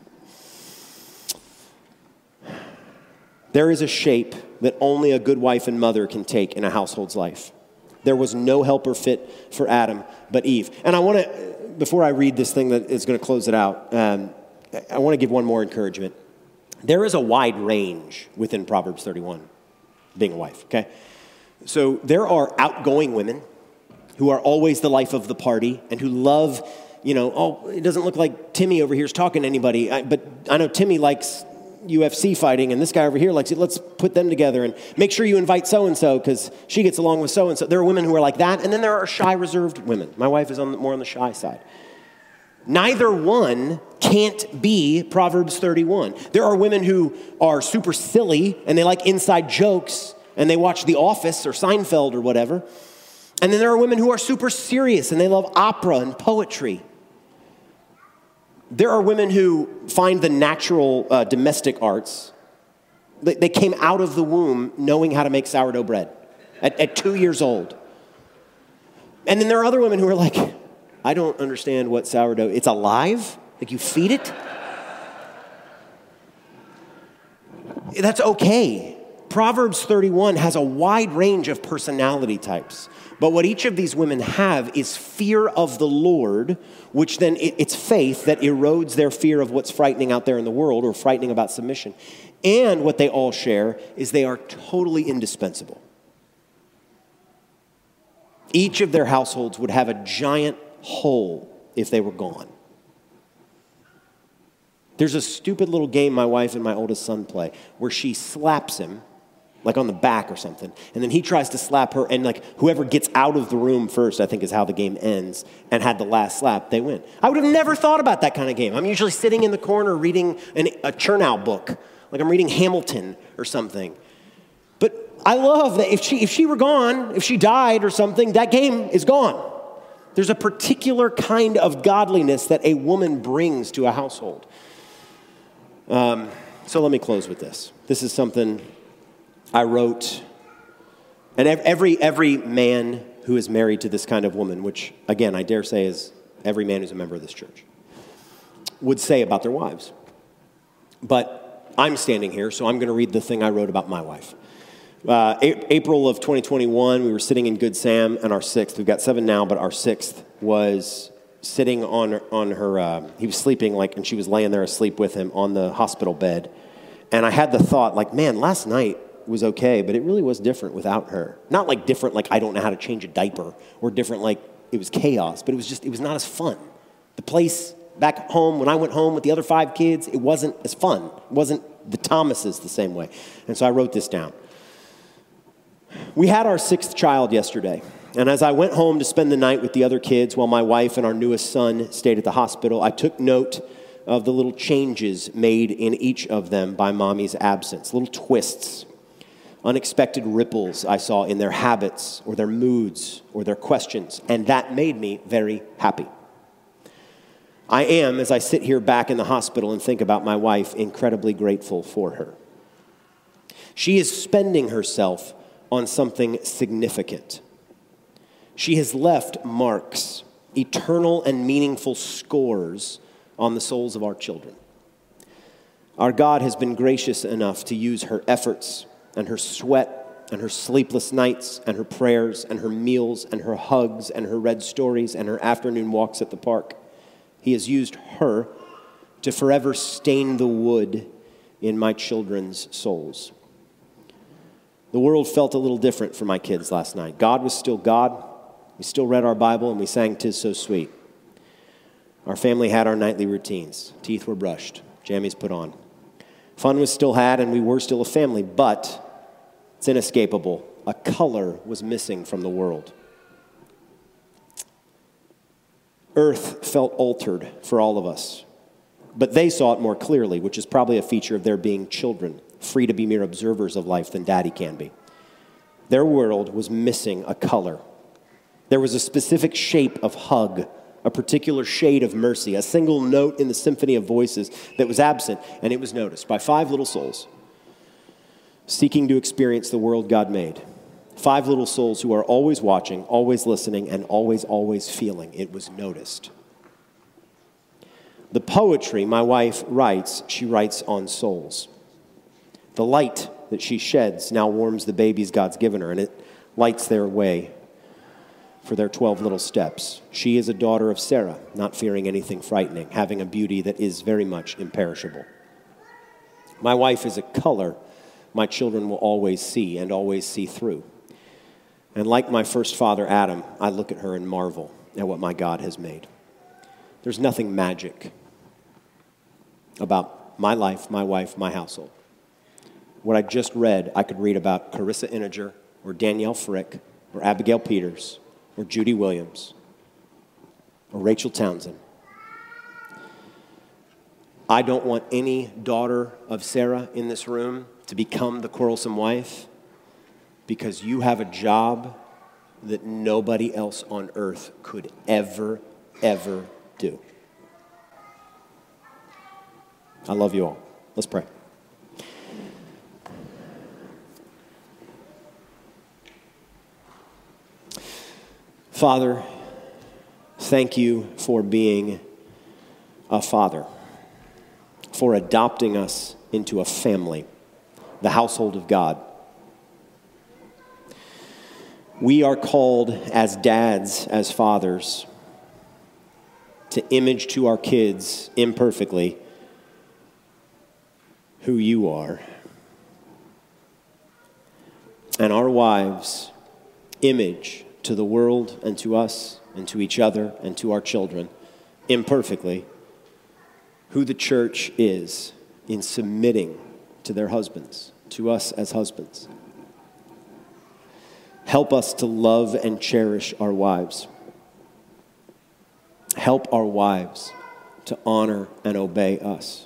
Speaker 2: There is a shape that only a good wife and mother can take in a household's life. There was no helper fit for Adam but Eve. And I want to, before I read this thing that is going to close it out, I want to give one more encouragement. There is a wide range within Proverbs 31, being a wife, okay? So there are outgoing women who are always the life of the party and who love, oh, it doesn't look like Timmy over here is talking to anybody, but I know Timmy likes UFC fighting, and this guy over here likes it. Let's put them together and make sure you invite so-and-so because she gets along with so-and-so. There are women who are like that, and then there are shy, reserved women. My wife is more on the shy side. Neither one can't be Proverbs 31. There are women who are super silly, and they like inside jokes, and they watch The Office or Seinfeld or whatever. And then there are women who are super serious, and they love opera and poetry. There are women who find the natural domestic arts. They came out of the womb knowing how to make sourdough bread at 2 years old. And then there are other women who are like, I don't understand what sourdough, it's alive? Like you feed it? That's okay. Proverbs 31 has a wide range of personality types. But what each of these women have is fear of the Lord, which then it's faith that erodes their fear of what's frightening out there in the world or frightening about submission. And what they all share is they are totally indispensable. Each of their households would have a giant hole if they were gone. There's a stupid little game my wife and my oldest son play where she slaps him, like on the back or something. And then he tries to slap her, and like whoever gets out of the room first, I think is how the game ends, and had the last slap, they win. I would have never thought about that kind of game. I'm usually sitting in the corner reading a Chernow book, like I'm reading Hamilton or something. But I love that if she were gone, if she died or something, that game is gone. There's a particular kind of godliness that a woman brings to a household. So let me close with this. This is something I wrote, and every man who is married to this kind of woman, which, again, I dare say is every man who's a member of this church, would say about their wives. But I'm standing here, so I'm going to read the thing I wrote about my wife. April of 2021, we were sitting in Good Sam, and our sixth, we've got 7 now, but our sixth was sitting on her, he was sleeping, and she was laying there asleep with him on the hospital bed. And I had the thought, man, last night was okay, but it really was different without her. Not different, I don't know how to change a diaper, or different, it was chaos, but it was not as fun. The place back home, when I went home with the other 5 kids, it wasn't as fun. It wasn't the Thomases the same way. And so I wrote this down. We had our 6th child yesterday, and as I went home to spend the night with the other kids while my wife and our newest son stayed at the hospital, I took note of the little changes made in each of them by mommy's absence, little twists, unexpected ripples I saw in their habits or their moods or their questions, and that made me very happy. I am, as I sit here back in the hospital and think about my wife, incredibly grateful for her. She is spending herself on something significant. She has left marks, eternal and meaningful scores on the souls of our children. Our God has been gracious enough to use her efforts and her sweat and her sleepless nights and her prayers and her meals and her hugs and her read stories and her afternoon walks at the park. He has used her to forever stain the wood in my children's souls. The world felt a little different for my kids last night. God was still God. We still read our Bible and we sang "'Tis So Sweet." Our family had our nightly routines. Teeth were brushed, jammies put on. Fun was still had and we were still a family, but it's inescapable. A color was missing from the world. Earth felt altered for all of us, but they saw it more clearly, which is probably a feature of their being children, free to be mere observers of life than Daddy can be. Their world was missing a color. There was a specific shape of hug, a particular shade of mercy, a single note in the symphony of voices that was absent, and it was noticed by 5 little souls seeking to experience the world God made. 5 little souls who are always watching, always listening, and always feeling. It was noticed. The poetry my wife writes, she writes on souls. The light that she sheds now warms the babies God's given her, and it lights their way for their 12 little steps. She is a daughter of Sarah, not fearing anything frightening, having a beauty that is very much imperishable. My wife is a color my children will always see and always see through. And like my first father, Adam, I look at her and marvel at what my God has made. There's nothing magic about my life, my wife, my household. What I just read, I could read about Carissa Integer or Danielle Frick or Abigail Peters or Judy Williams or Rachel Townsend. I don't want any daughter of Sarah in this room to become the quarrelsome wife because you have a job that nobody else on earth could ever do. I love you all. Let's pray. Father, thank you for being a father, for adopting us into a family, the household of God. We are called as dads, as fathers, to image to our kids imperfectly who you are. And our wives image to the world and to us and to each other and to our children imperfectly who the church is in submitting to their husbands, to us as husbands. Help us to love and cherish our wives. Help our wives to honor and obey us.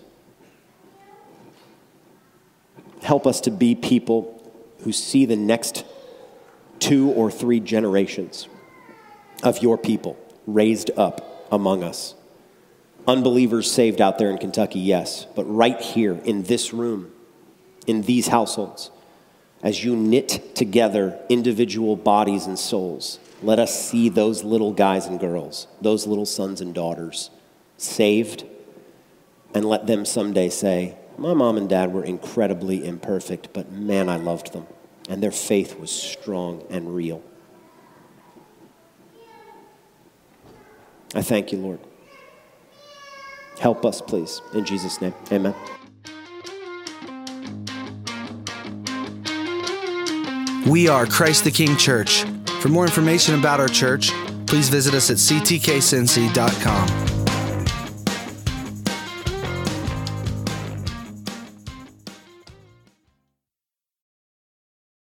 Speaker 2: Help us to be people who see the next 2 or 3 generations of your people raised up among us. Unbelievers saved out there in Kentucky, yes, but right here in this room, in these households, as you knit together individual bodies and souls, let us see those little guys and girls, those little sons and daughters saved, and let them someday say, my mom and dad were incredibly imperfect, but man, I loved them. And their faith was strong and real. I thank you, Lord. Help us, please. In Jesus' name, amen.
Speaker 1: We are Christ the King Church. For more information about our church, please visit us at ctkcincy.com.